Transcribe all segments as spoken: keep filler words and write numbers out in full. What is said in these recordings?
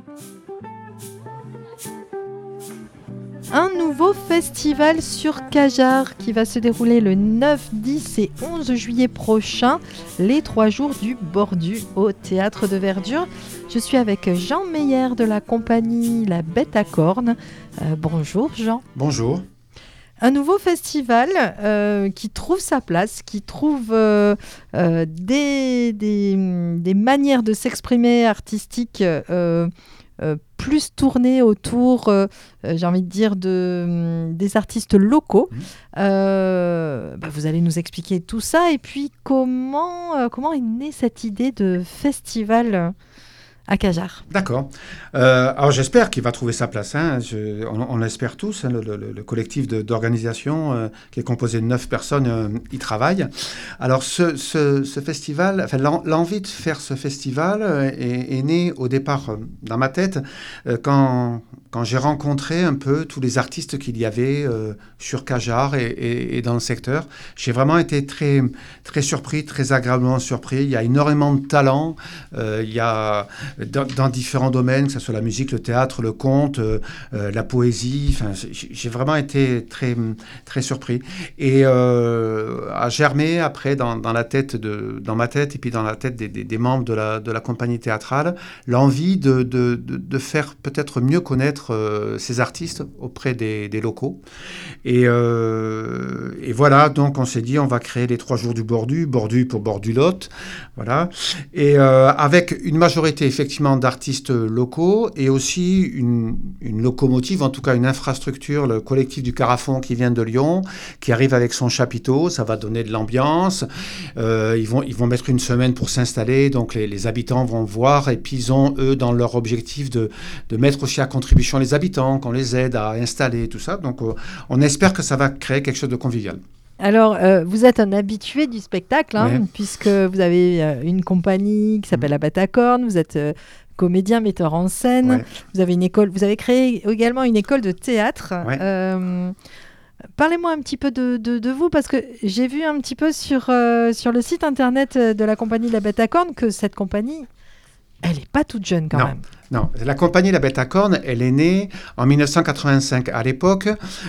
Un nouveau festival sur Cajar qui va se dérouler le neuf, dix et onze juillet prochain, les trois jours du Bordu au Théâtre de Verdure. Je suis avec Jean Meyer de la compagnie La Bête à Cornes. Euh, bonjour Jean. Bonjour. Un nouveau festival euh, qui trouve sa place, qui trouve euh, euh, des, des, des manières de s'exprimer artistiques euh, euh, plus tournées autour, euh, j'ai envie de dire, de, des artistes locaux. Mmh. Euh, bah vous allez nous expliquer tout ça. Et puis, comment, euh, comment est née cette idée de festival à Cajar? D'accord. Euh, alors j'espère qu'il va trouver sa place. Hein. Je, on, on l'espère tous. Hein. Le, le, le collectif de, d'organisation euh, qui est composé de neuf personnes euh, y travaille. Alors ce, ce, ce festival, enfin l'en, l'envie de faire ce festival euh, est, est née au départ euh, dans ma tête euh, quand, quand j'ai rencontré un peu tous les artistes qu'il y avait euh, sur Cajar et, et, et dans le secteur. J'ai vraiment été très, très surpris, très agréablement surpris. Il y a énormément de talent. Euh, il y a Dans, dans différents domaines, que ce soit la musique, le théâtre, le conte, euh, euh, la poésie. Enfin, j'ai, j'ai vraiment été très, très surpris. Et euh, a germé après dans, dans, la tête de, dans ma tête et puis dans la tête des, des, des membres de la, de la compagnie théâtrale, l'envie de, de, de, de faire peut-être mieux connaître euh, ces artistes auprès des, des locaux. Et, euh, et voilà, donc on s'est dit, on va créer les trois jours du Bordu, Bordu pour Bordulotte, voilà. Et euh, avec une majorité effectivement d'artistes locaux et aussi une, une locomotive, en tout cas une infrastructure, le collectif du Carafon qui vient de Lyon, qui arrive avec son chapiteau, ça va donner de l'ambiance. Euh, ils, vont, ils vont mettre une semaine pour s'installer, donc les, les habitants vont voir et puis ils ont, eux, dans leur objectif de, de mettre aussi à contribution les habitants, qu'on les aide à installer, tout ça. Donc euh, on espère que ça va créer quelque chose de convivial. Alors, euh, vous êtes un habitué du spectacle, hein, ouais. puisque vous avez euh, une compagnie qui s'appelle La Bête à Cornes, vous êtes euh, comédien, metteur en scène, ouais. vous avez une école, vous avez créé également une école de théâtre. Ouais. Euh, parlez-moi un petit peu de, de, de vous, parce que j'ai vu un petit peu sur, euh, sur le site internet de la compagnie La Bête à Cornes que cette compagnie, elle n'est pas toute jeune quand non. même. Non, la compagnie La Bête à Cornes, elle est née en dix-neuf cent quatre-vingt-cinq. À l'époque,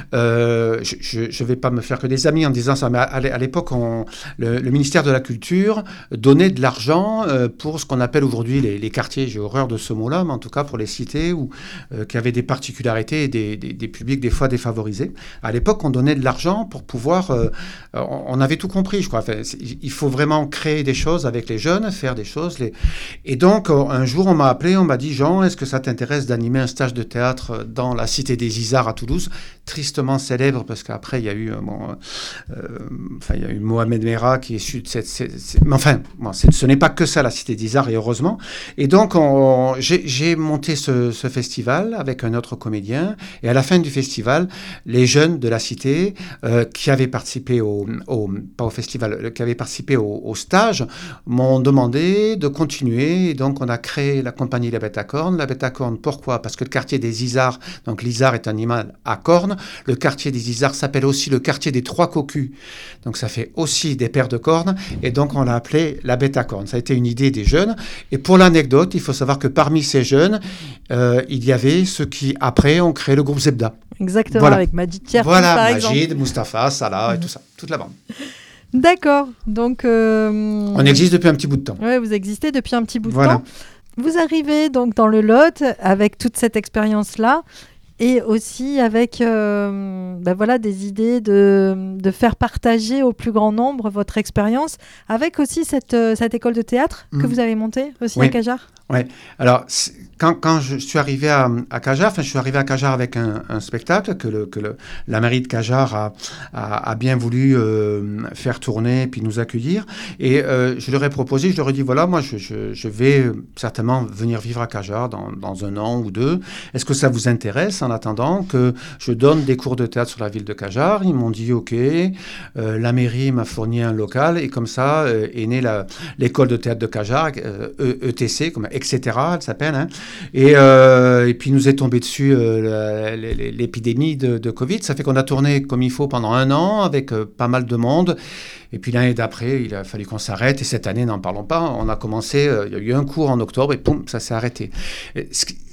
euh, je ne vais pas me faire que des amis en disant ça, mais à, à l'époque, on, le, le ministère de la Culture donnait de l'argent euh, pour ce qu'on appelle aujourd'hui les, les quartiers, j'ai horreur de ce mot-là, mais en tout cas pour les cités où, euh, qui avaient des particularités et des, des, des publics des fois défavorisés. À l'époque, on donnait de l'argent pour pouvoir... Euh, on, on avait tout compris, je crois. Enfin, il faut vraiment créer des choses avec les jeunes, faire des choses. Les... Et donc, un jour, on m'a appelé, on m'a dit, Jean, est-ce que ça t'intéresse d'animer un stage de théâtre dans la Cité des Isards à Toulouse, tristement célèbre parce qu'après il y a eu, bon, euh, enfin il y a eu Mohamed Merah qui est issu de cette, cette, cette mais enfin, bon, c'est, ce n'est pas que ça la Cité des Isards et heureusement. Et donc on, j'ai, j'ai monté ce, ce festival avec un autre comédien et à la fin du festival, les jeunes de la Cité euh, qui avaient participé au, au, pas au festival, qui avaient participé au, au stage m'ont demandé de continuer et donc on a créé la compagnie La Bête à Cornes. La Bête à Cornes, pourquoi ? Parce que le quartier des Isards, donc l'Isard est un animal à cornes, le quartier des Isards s'appelle aussi le quartier des Trois Cocus, donc ça fait aussi des paires de cornes, et donc on l'a appelé La Bête à Cornes. Ça a été une idée des jeunes, et pour l'anecdote, il faut savoir que parmi ces jeunes, euh, il y avait ceux qui, après, ont créé le groupe Zebda. Exactement, voilà. Avec Majid Cherfi, voilà, par Majid, exemple. Majid, Mustapha, Salah, mmh. et tout ça, toute la bande. D'accord, donc... Euh, on existe depuis un petit bout de temps. Oui, vous existez depuis un petit bout voilà. de temps. Vous arrivez donc dans le Lot avec toute cette expérience-là et aussi avec euh, ben voilà, des idées de, de faire partager au plus grand nombre votre expérience avec aussi cette, cette école de théâtre mmh. que vous avez montée aussi oui. à Cajar. Oui, alors quand, quand je suis arrivé à, à Cajar, enfin je suis arrivé à Cajar avec un, un spectacle que, le, que le, la mairie de Cajar a, a, a bien voulu euh, faire tourner et puis nous accueillir. Et euh, je leur ai proposé, je leur ai dit voilà, moi je, je, je vais certainement venir vivre à Cajar dans, dans un an ou deux. Est-ce que ça vous intéresse en attendant que je donne des cours de théâtre sur la ville de Cajar ? Ils m'ont dit ok, euh, la mairie m'a fourni un local et comme ça euh, est née la, l'école de théâtre de Cajar, euh, E T C, comme et cetera, elle s'appelle. Hein. Et, euh, et puis, nous est tombé dessus euh, la, l'épidémie de, de Covid. Ça fait qu'on a tourné comme il faut pendant un an avec euh, pas mal de monde. Et puis, l'année d'après, il a fallu qu'on s'arrête. Et cette année, n'en parlons pas. On a commencé, euh, il y a eu un cours en octobre et poum, ça s'est arrêté. Et ce qui,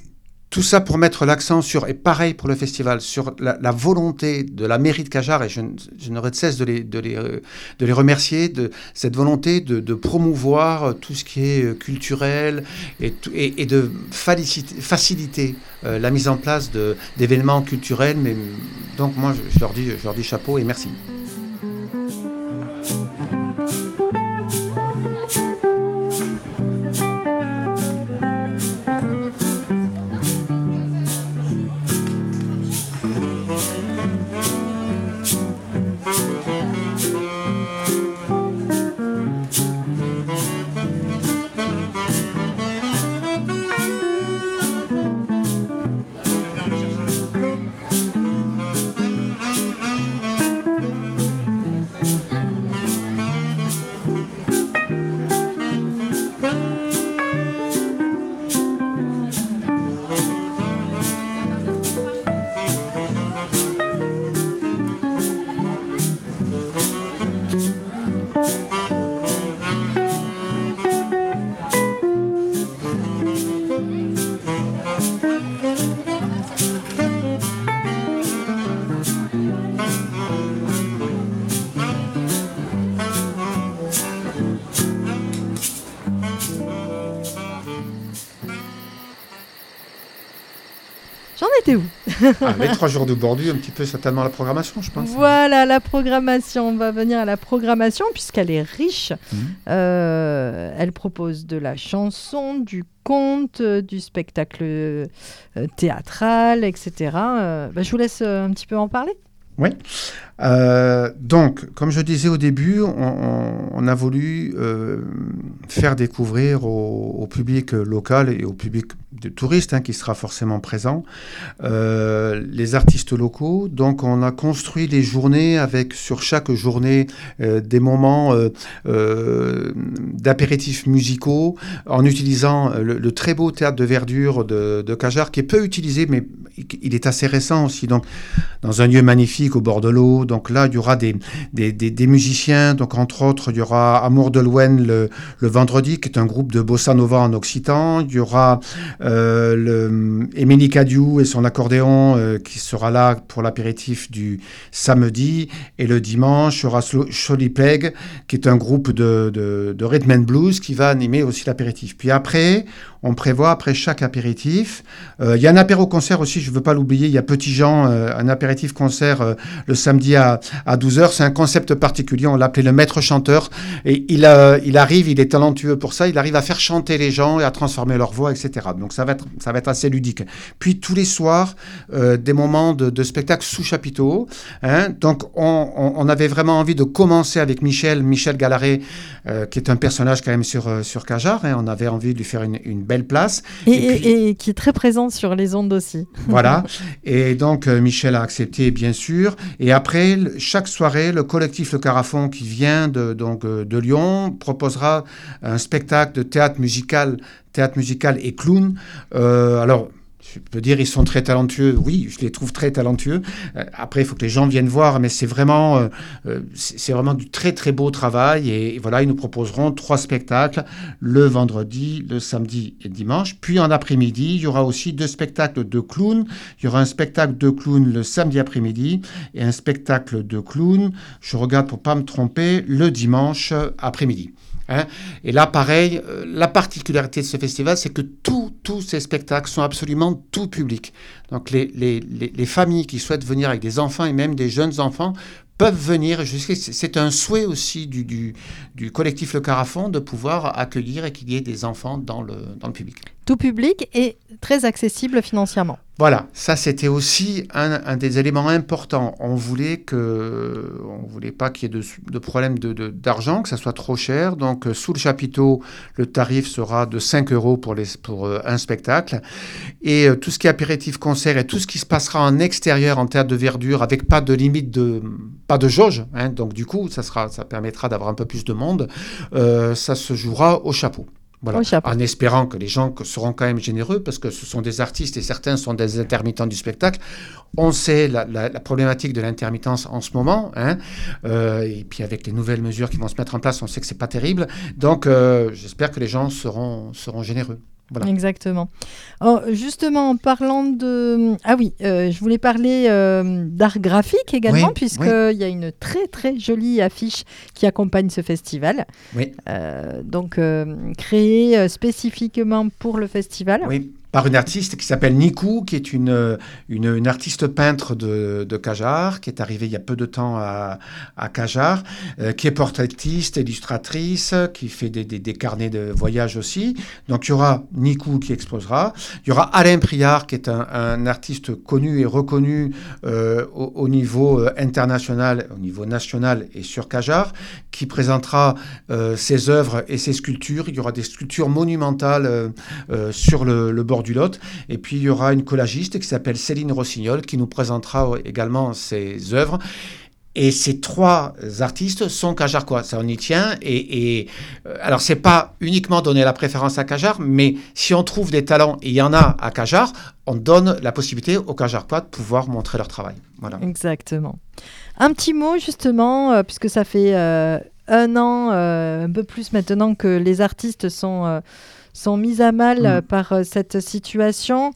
Tout ça pour mettre l'accent sur, et pareil pour le festival, sur la, la volonté de la mairie de Cajarc, et je, je n'aurai de cesse de les, de les, de les remercier, de cette volonté de, de promouvoir tout ce qui est culturel et, et, et de faciliter, faciliter euh, la mise en place de, d'événements culturels. Mais, donc moi, je, je, leur dis, je leur dis chapeau et merci. J'en étais où? Ah, les trois jours de Bordu, un petit peu certainement la programmation, je pense. Voilà, la programmation. On va venir à la programmation puisqu'elle est riche. Mmh. Euh, elle propose de la chanson, du conte, euh, du spectacle euh, théâtral, et cetera. Euh, bah, je vous laisse euh, un petit peu en parler. Oui. Euh, donc, comme je disais au début, on, on, on a voulu euh, faire découvrir au, au public local et au public de touristes hein, qui sera forcément présent, euh, les artistes locaux. Donc, on a construit les journées avec, sur chaque journée, euh, des moments euh, euh, d'apéritifs musicaux en utilisant le, le très beau théâtre de verdure de, de Cajarc, qui est peu utilisé, mais il est assez récent aussi. Donc, dans un lieu magnifique au bord de l'eau. Donc là, il y aura des, des, des, des musiciens. Donc, entre autres, il y aura Amour de Louen le, le vendredi, qui est un groupe de bossa nova en occitan. Il y aura euh, le, Émilie Cadieux et son accordéon euh, qui sera là pour l'apéritif du samedi. Et le dimanche, il y aura Cholipeg, qui est un groupe de, de, de rhythm and blues qui va animer aussi l'apéritif. Puis après, on prévoit, après chaque apéritif, euh, il y a un apéro-concert aussi, je ne veux pas l'oublier, il y a Petit Jean, euh, un apéritif-concert euh, le samedi à, à douze heures. C'est un concept particulier, on l'appelait le maître chanteur. Et il, euh, il arrive, il est talentueux pour ça, il arrive à faire chanter les gens et à transformer leur voix, et cetera. Donc ça va être, ça va être assez ludique. Puis tous les soirs, euh, des moments de, de spectacle sous chapiteau. Hein. Donc on, on, on avait vraiment envie de commencer avec Michel, Michel Gallaret, euh, qui est un personnage quand même sur, euh, sur Cajarc. Hein. On avait envie de lui faire une, une belle place. Et, et, puis, et qui est très présent sur les ondes aussi. Voilà. Et donc, euh, Michel a accepté, bien sûr. Et après, chaque soirée, le collectif Le Carafon, qui vient de, donc, euh, de Lyon, proposera un spectacle de théâtre musical, théâtre musical et clown. Euh, alors... Je peux dire ils sont très talentueux. Oui, je les trouve très talentueux. Euh, après, il faut que les gens viennent voir, mais c'est vraiment, euh, c'est, c'est vraiment du très très beau travail. Et, et voilà, ils nous proposeront trois spectacles le vendredi, le samedi et le dimanche. Puis en après-midi, il y aura aussi deux spectacles de clown. Il y aura un spectacle de clown le samedi après-midi et un spectacle de clown. Je regarde pour pas me tromper le dimanche après-midi. Hein. Et là, pareil, euh, la particularité de ce festival, c'est que tous, tous ces spectacles sont absolument tout public. Donc, les, les, les, les familles qui souhaitent venir avec des enfants et même des jeunes enfants peuvent venir. C'est un souhait aussi du, du, du collectif Le Carafon de pouvoir accueillir et qu'il y ait des enfants dans le, dans le public. Tout public et très accessible financièrement. Voilà, ça c'était aussi un, un des éléments importants. On voulait que, on voulait pas qu'il y ait de, de problème de, de, d'argent, que ça soit trop cher. Donc euh, sous le chapiteau, le tarif sera de cinq euros pour, les, pour euh, un spectacle. Et euh, tout ce qui est apéritif, concert et tout ce qui se passera en extérieur, en théâtre de verdure, avec pas de limite de, pas de jauge. Hein, donc du coup, ça sera, ça permettra d'avoir un peu plus de monde. Euh, ça se jouera au chapeau. Voilà. En espérant que les gens seront quand même généreux, parce que ce sont des artistes et certains sont des intermittents du spectacle. On sait la, la, la problématique de l'intermittence en ce moment, hein, euh, et puis avec les nouvelles mesures qui vont se mettre en place, on sait que c'est pas terrible. Donc, euh, j'espère que les gens seront, seront généreux. Voilà. Exactement. Oh, justement, en parlant de... Ah oui, euh, je voulais parler euh, d'art graphique également, Oui, puisqu'il oui. y a une très très jolie affiche qui accompagne ce festival. Oui. Euh, donc, euh, créée euh, spécifiquement pour le festival. Oui, par une artiste qui s'appelle Nikou, qui est une, une, une artiste peintre de, de Cajar, qui est arrivée il y a peu de temps à, à Cajar, euh, qui est portraitiste, illustratrice, qui fait des, des, des carnets de voyage aussi. Donc il y aura Nikou qui exposera. Il y aura Alain Priard, qui est un, un artiste connu et reconnu euh, au, au niveau international, au niveau national et sur Cajar, qui présentera euh, ses œuvres et ses sculptures. Il y aura des sculptures monumentales euh, euh, sur le, le bord du Lot. Et puis, il y aura une collagiste qui s'appelle Céline Rossignol qui nous présentera également ses œuvres. Et ces trois artistes sont cajarcois, ça on y tient. Et, et euh, alors, c'est pas uniquement donner la préférence à Cajar, mais si on trouve des talents, et il y en a à Cajar, on donne la possibilité aux cajarcois de pouvoir montrer leur travail. Voilà. Exactement. Un petit mot, justement, euh, puisque ça fait euh, un an, euh, un peu plus maintenant, que les artistes sont... Euh, sont mises à mal mmh. par euh, cette situation.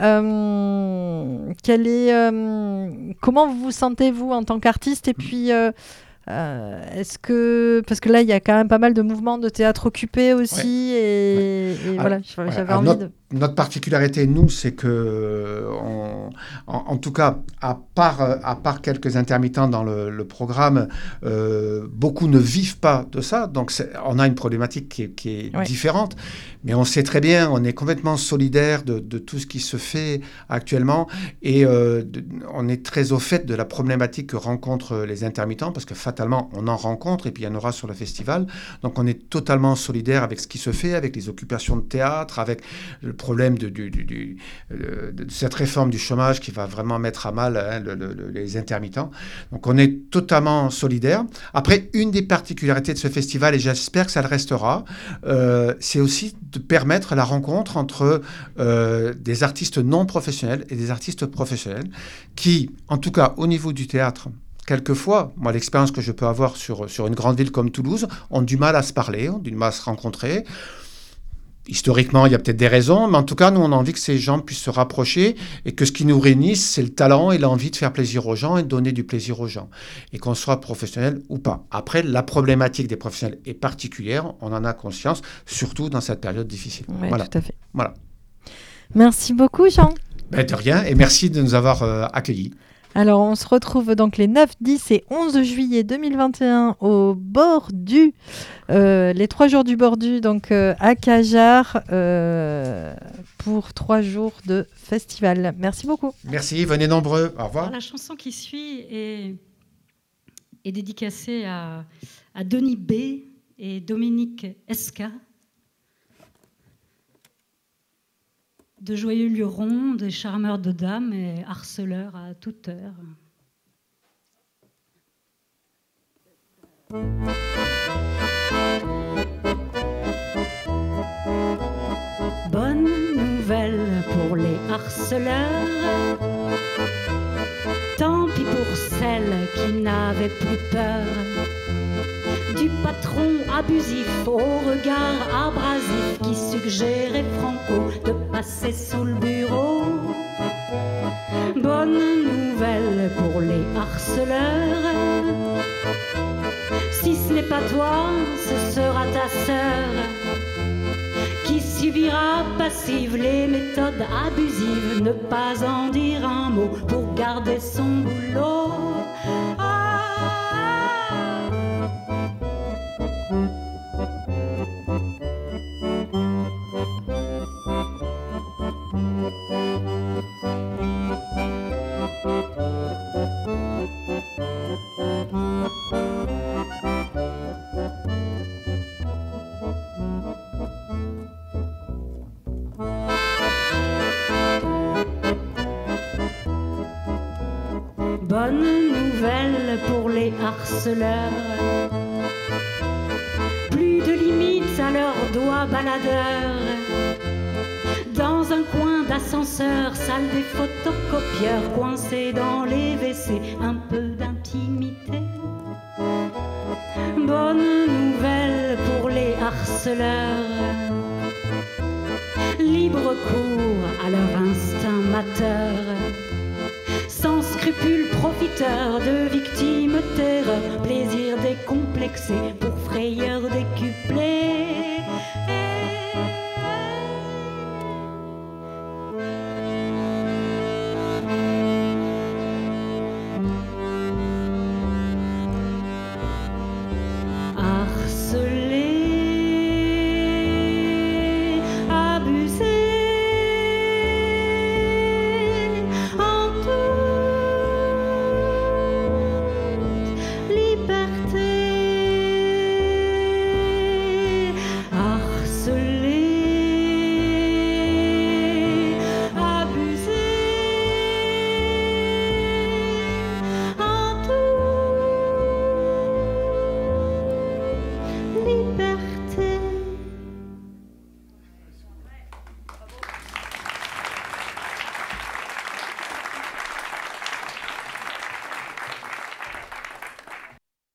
Euh, quel est, euh, comment vous sentez-vous en tant qu'artiste ? Et puis, euh, euh, est-ce que... Parce que là, il y a quand même pas mal de mouvements de théâtre occupé aussi. Ouais. Et, ouais. et alors, voilà, j'avais ouais. envie notre, de... Notre particularité, nous, c'est que, on, en, en tout cas, à part, à part quelques intermittents dans le, le programme, euh, beaucoup ne vivent pas de ça. Donc, on a une problématique qui est, qui est ouais. différente. Mais on sait très bien, on est complètement solidaire de, de tout ce qui se fait actuellement. Et euh, de, on est très au fait de la problématique que rencontrent les intermittents, parce que fatalement, on en rencontre, et puis il y en aura sur le festival. Donc, on est totalement solidaire avec ce qui se fait, avec les occupations de théâtre, avec le problème de, du, du, du, de, de cette réforme du chômage qui va vraiment mettre à mal hein, le, le, les intermittents. Donc, on est totalement solidaire. Après, une des particularités de ce festival, et j'espère que ça le restera, euh, c'est aussi de permettre la rencontre entre euh, des artistes non professionnels et des artistes professionnels qui, en tout cas au niveau du théâtre, quelquefois, moi l'expérience que je peux avoir sur, sur une grande ville comme Toulouse, ont du mal à se parler, ont du mal à se rencontrer. Historiquement, il y a peut-être des raisons, mais en tout cas, nous, on a envie que ces gens puissent se rapprocher et que ce qui nous réunisse, c'est le talent et l'envie de faire plaisir aux gens et de donner du plaisir aux gens, et qu'on soit professionnel ou pas. Après, la problématique des professionnels est particulière, on en a conscience, surtout dans cette période difficile. Oui, voilà. Tout à fait. Voilà. Merci beaucoup, Jean. Ben, de rien, et merci de nous avoir euh, accueillis. Alors, on se retrouve donc les neuf, dix et onze juillet deux mille vingt et un au bord du, euh, les trois jours du bord du, donc euh, à Cajar, euh, pour trois jours de festival. Merci beaucoup. Merci, venez nombreux. Au revoir. Alors, la chanson qui suit est, est dédicacée à, à Denis B. et Dominique Esca. De joyeux lurons, des charmeurs de dames et harceleurs à toute heure. Bonne nouvelle pour les harceleurs, tant pis pour celles qui n'avaient plus peur du patron abusif au regard abrasif qui suggérait Franco de passer sous le bureau. Bonne nouvelle pour les harceleurs, si ce n'est pas toi, ce sera ta sœur qui subira passive les méthodes abusives, ne pas en dire un mot pour garder son boulot. Bonne nouvelle pour les harceleurs, plus de limites à leurs doigts baladeurs. Dans un coin d'ascenseur, salle des photocopieurs, coincés dans les W C, un peu d'intimité. Bonne nouvelle pour les harceleurs, libre cours à leur instinct mateur. Sans scrupules profiteurs de victimes terreur, plaisir décomplexé pour frayeur décuplé.